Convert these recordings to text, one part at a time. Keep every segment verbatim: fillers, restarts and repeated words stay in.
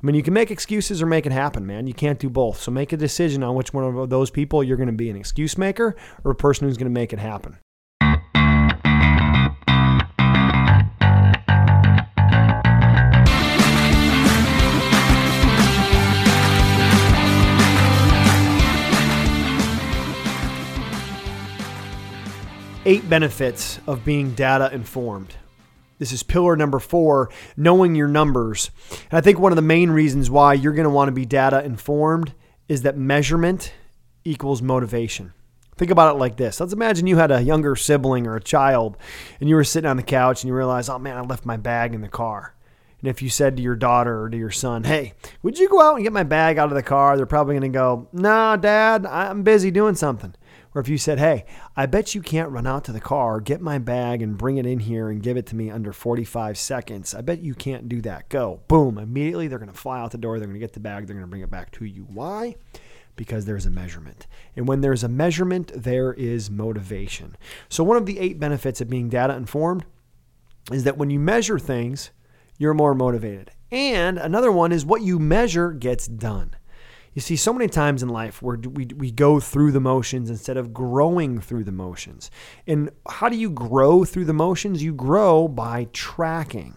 I mean, you can make excuses or make it happen, man. You can't do both. So make a decision on which one of those people you're going to be, an excuse maker or a person who's going to make it happen. Eight benefits of being data informed. This is pillar number four, knowing your numbers. And I think one of the main reasons why you're going to want to be data informed is that measurement equals motivation. Think about it like this. Let's imagine you had a younger sibling or a child and you were sitting on the couch and you realized, oh man, I left my bag in the car. And if you said to your daughter or to your son, hey, would you go out and get my bag out of the car? They're probably going to go, nah, Dad, I'm busy doing something. Or if you said, hey, I bet you can't run out to the car, get my bag and bring it in here and give it to me under forty-five seconds. I bet you can't do that. Go. Boom. Immediately they're going to fly out the door. They're going to get the bag. They're going to bring it back to you. Why? Because there's a measurement. And when there's a measurement, there is motivation. So one of the eight benefits of being data informed is that when you measure things, you're more motivated. And another one is what you measure gets done. You see, so many times in life where we we go through the motions instead of growing through the motions. And how do you grow through the motions? You grow by tracking.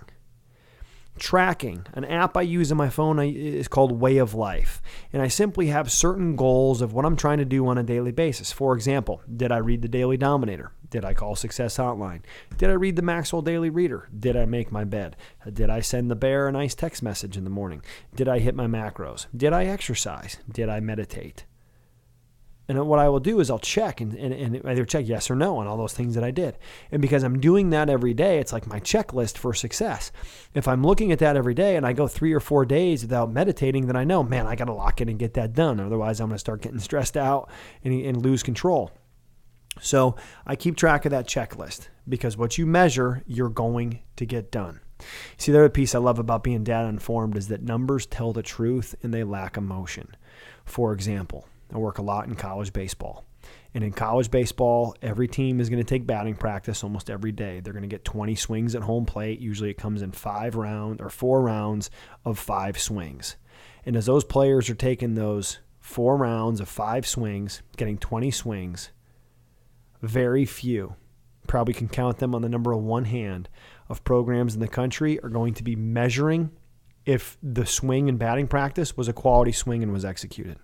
Tracking. An app I use on my phone is called Way of Life. And I simply have certain goals of what I'm trying to do on a daily basis. For example, did I read the Daily Dominator? Did I call Success Hotline? Did I read the Maxwell Daily Reader? Did I make my bed? Did I send the bear a nice text message in the morning? Did I hit my macros? Did I exercise? Did I meditate? And what I will do is I'll check and, and, and either check yes or no on all those things that I did. And because I'm doing that every day, it's like my checklist for success. If I'm looking at that every day and I go three or four days without meditating, then I know, man, I got to lock in and get that done. Otherwise, I'm going to start getting stressed out and, and lose control. So I keep track of that checklist because what you measure, you're going to get done. See, the other piece I love about being data informed is that numbers tell the truth and they lack emotion. For example, I work a lot in college baseball. And in college baseball, every team is going to take batting practice almost every day. They're going to get twenty swings at home plate. Usually it comes in five rounds or four rounds of five swings. And as those players are taking those four rounds of five swings, getting twenty swings, very few, probably can count them on the number of one hand, of programs in the country are going to be measuring if the swing in batting practice was a quality swing and was executed.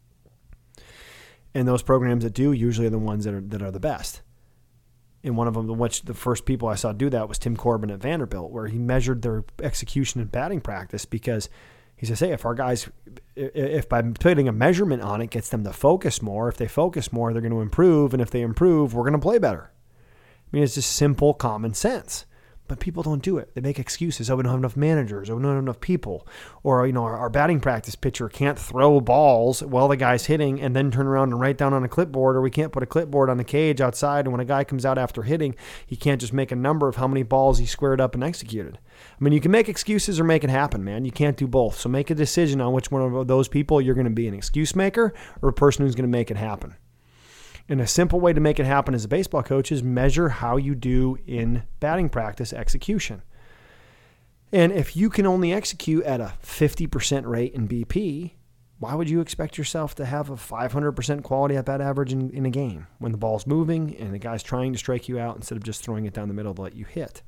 And those programs that do usually are the ones that are that are the best. And one of them, which the first people I saw do that was Tim Corbin at Vanderbilt, where he measured their execution in batting practice because he says, hey, if our guys, if by putting a measurement on it gets them to focus more, if they focus more, they're going to improve. And if they improve, we're going to play better. I mean, it's just simple common sense. But people don't do it. They make excuses. Oh, we don't have enough managers. Oh, we don't have enough people. Or, you know, our, our batting practice pitcher can't throw balls while the guy's hitting and then turn around and write down on a clipboard. Or we can't put a clipboard on the cage outside. And when a guy comes out after hitting, he can't just make a number of how many balls he squared up and executed. I mean, you can make excuses or make it happen, man. You can't do both. So make a decision on which one of those people you're going to be, an excuse maker or a person who's going to make it happen. And a simple way to make it happen as a baseball coach is measure how you do in batting practice execution. And if you can only execute at a fifty percent rate in B P, why would you expect yourself to have a five hundred percent quality at bat average in, in a game when the ball's moving and the guy's trying to strike you out instead of just throwing it down the middle to let you hit?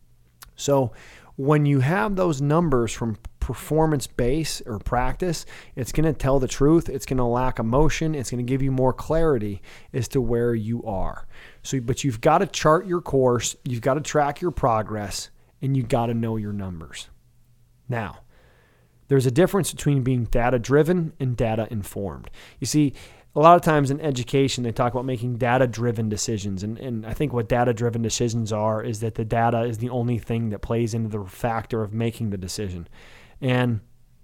So when you have those numbers from performance base or practice, it's going to tell the truth. It's going to lack emotion. It's going to give you more clarity as to where you are. So, but you've got to chart your course. You've got to track your progress, and you've got to know your numbers. Now, there's a difference between being data-driven and data-informed. You see, a lot of times in education, they talk about making data-driven decisions. And, and I think what data-driven decisions are is that the data is the only thing that plays into the factor of making the decision. And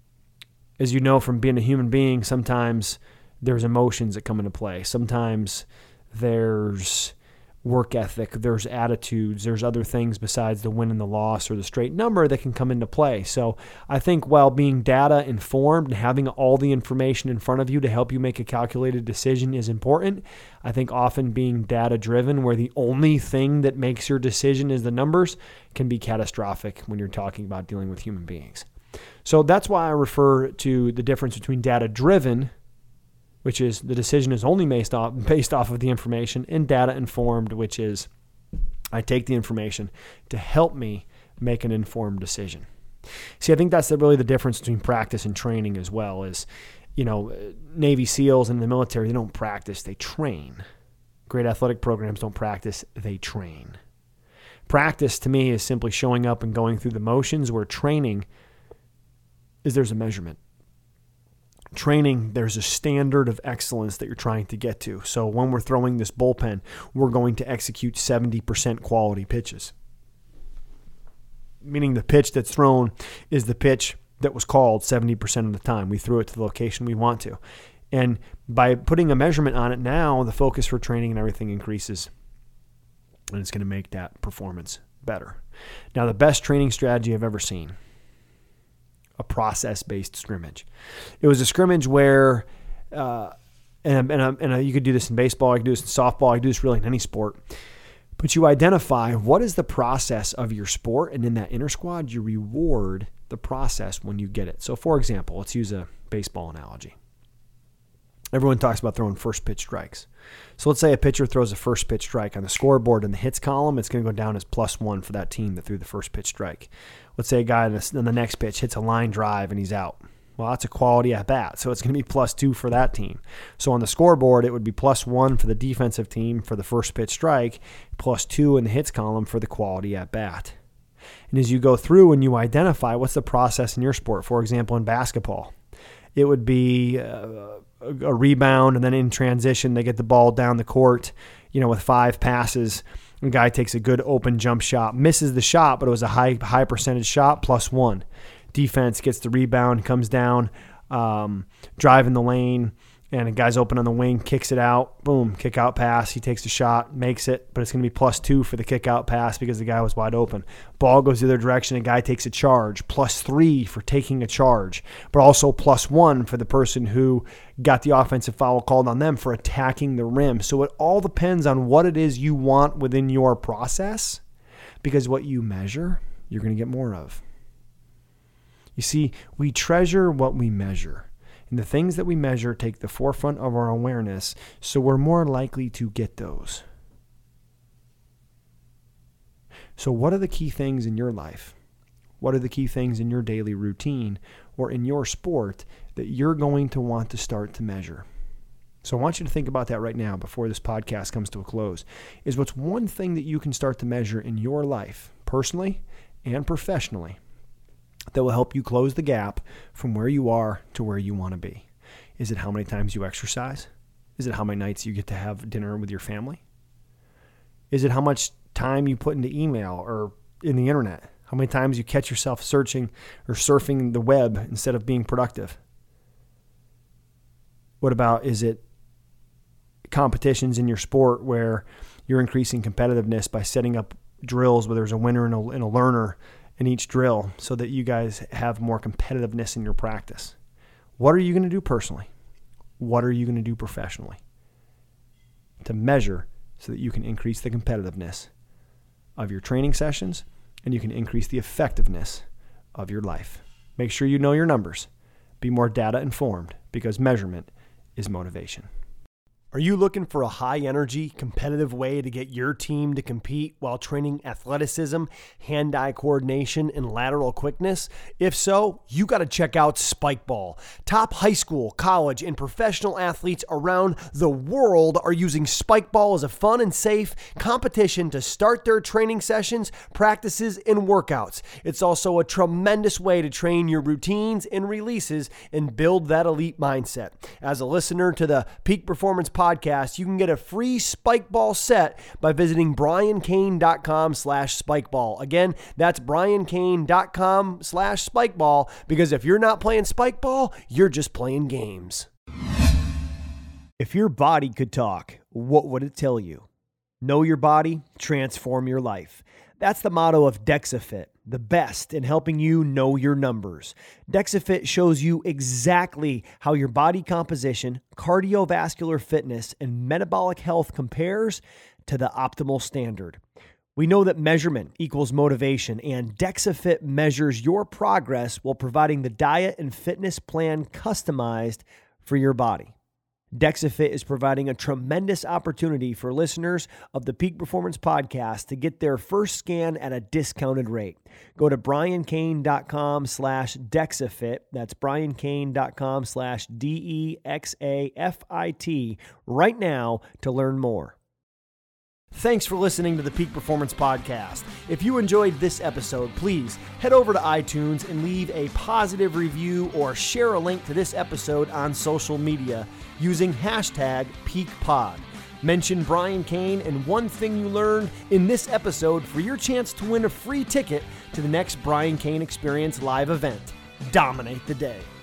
as you know from being a human being, sometimes there's emotions that come into play. Sometimes there's work ethic, there's attitudes, there's other things besides the win and the loss or the straight number that can come into play. So I think while being data informed and having all the information in front of you to help you make a calculated decision is important, I think often being data driven, where the only thing that makes your decision is the numbers, can be catastrophic when you're talking about dealing with human beings. So that's why I refer to the difference between data-driven, which is the decision is only based off, based off of the information, and data-informed, which is I take the information to help me make an informed decision. See, I think that's the, really the difference between practice and training as well is, you know, Navy SEALs and the military, they don't practice, they train. Great athletic programs don't practice, they train. Practice to me is simply showing up and going through the motions, where training is there's a measurement. Training, there's a standard of excellence that you're trying to get to. So when we're throwing this bullpen, we're going to execute seventy percent quality pitches. Meaning the pitch that's thrown is the pitch that was called seventy percent of the time. We threw it to the location we want to. And by putting a measurement on it now, the focus for training and everything increases. And it's going to make that performance better. Now, the best training strategy I've ever seen, a process-based scrimmage. It was a scrimmage where, uh, and, and, and you could do this in baseball, I could do this in softball, I could do this really in any sport. But you identify what is the process of your sport, and in that inner squad, you reward the process when you get it. So, for example, let's use a baseball analogy. Everyone talks about throwing first pitch strikes. So let's say a pitcher throws a first pitch strike on the scoreboard in the hits column. It's going to go down as plus one for that team that threw the first pitch strike. Let's say a guy on the next pitch hits a line drive and he's out. Well, that's a quality at bat, so it's going to be plus two for that team. So on the scoreboard, it would be plus one for the defensive team for the first pitch strike, plus two in the hits column for the quality at bat. And as you go through and you identify what's the process in your sport, for example, in basketball, it would be a, a rebound, and then in transition, they get the ball down the court, you know, with five passes. The guy takes a good open jump shot, misses the shot, but it was a high high percentage shot, plus one. Defense gets the rebound, comes down, um, driving the lane, and a guy's open on the wing, kicks it out, boom, kick out pass. He takes the shot, makes it, but it's going to be plus two for the kick out pass because the guy was wide open. Ball goes the other direction, a guy takes a charge, plus three for taking a charge, but also plus one for the person who got the offensive foul called on them for attacking the rim. So it all depends on what it is you want within your process, because what you measure, you're going to get more of. You see, we treasure what we measure. And the things that we measure take the forefront of our awareness, so we're more likely to get those. So what are the key things in your life? What are the key things in your daily routine or in your sport that you're going to want to start to measure? So I want you to think about that right now before this podcast comes to a close. Is what's one thing that you can start to measure in your life, personally and professionally, that will help you close the gap from where you are to where you want to be? Is it how many times you exercise? Is it how many nights you get to have dinner with your family? Is it how much time you put into email or in the internet? How many times you catch yourself searching or surfing the web instead of being productive? What about, is it competitions in your sport where you're increasing competitiveness by setting up drills where there's a winner and a, and a learner in each drill so that you guys have more competitiveness in your practice? What are you going to do personally? What are you going to do professionally to measure so that you can increase the competitiveness of your training sessions and you can increase the effectiveness of your life? Make sure you know your numbers. Be more data informed, because measurement is motivation. Are you looking for a high-energy, competitive way to get your team to compete while training athleticism, hand-eye coordination, and lateral quickness? If so, you got to check out Spikeball. Top high school, college, and professional athletes around the world are using Spikeball as a fun and safe competition to start their training sessions, practices, and workouts. It's also a tremendous way to train your routines and releases and build that elite mindset. As a listener to the Peak Performance Podcast, Podcast, you can get a free Spikeball set by visiting briancane.com slash Spikeball. Again, that's briancane.com slash Spikeball, because if you're not playing Spikeball, you're just playing games. If your body could talk, what would it tell you? Know your body, transform your life. That's the motto of DexaFit, the best in helping you know your numbers. DexaFit shows you exactly how your body composition, cardiovascular fitness, and metabolic health compares to the optimal standard. We know that measurement equals motivation, and DexaFit measures your progress while providing the diet and fitness plan customized for your body. DexaFit is providing a tremendous opportunity for listeners of the Peak Performance Podcast to get their first scan at a discounted rate. Go to briancane.com slash DexaFit. That's briancane.com slash D E X A F I T right now to learn more. Thanks for listening to the Peak Performance Podcast. If you enjoyed this episode, please head over to iTunes and leave a positive review or share a link to this episode on social media using hashtag PeakPod. Mention Brian Cain and one thing you learned in this episode for your chance to win a free ticket to the next Brian Cain Experience live event. Dominate the day.